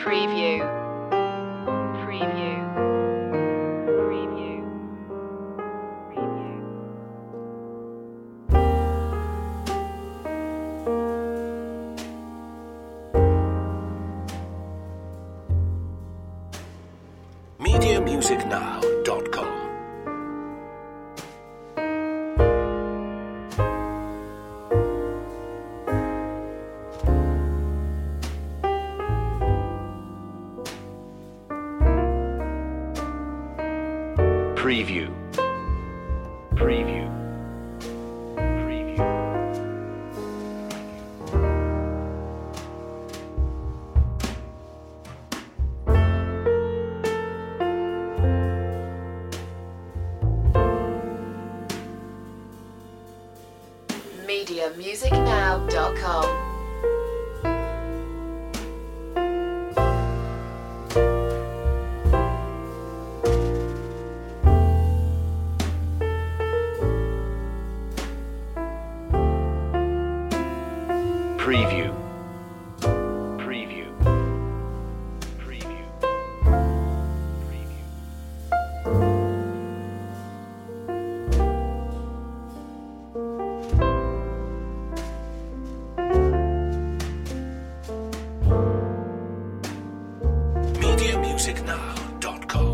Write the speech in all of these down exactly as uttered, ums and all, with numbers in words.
Preview. Preview. Preview. Preview. media music now dot com. Preview. Preview. Preview. media music now dot com. Preview. Preview. Preview. Preview. media music now dot com.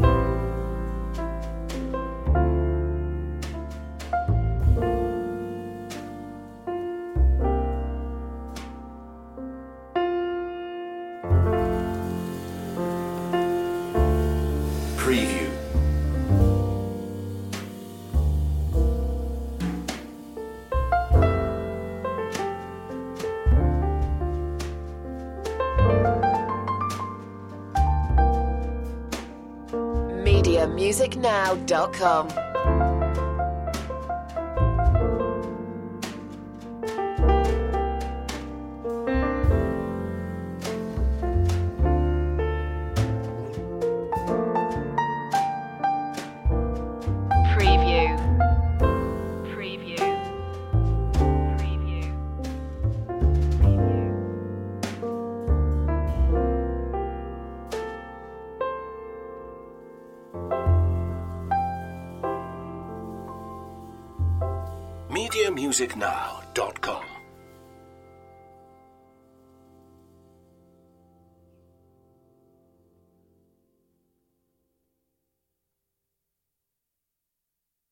Preview. media music now dot com. Preview. Preview. Preview. Preview. media music now dot com.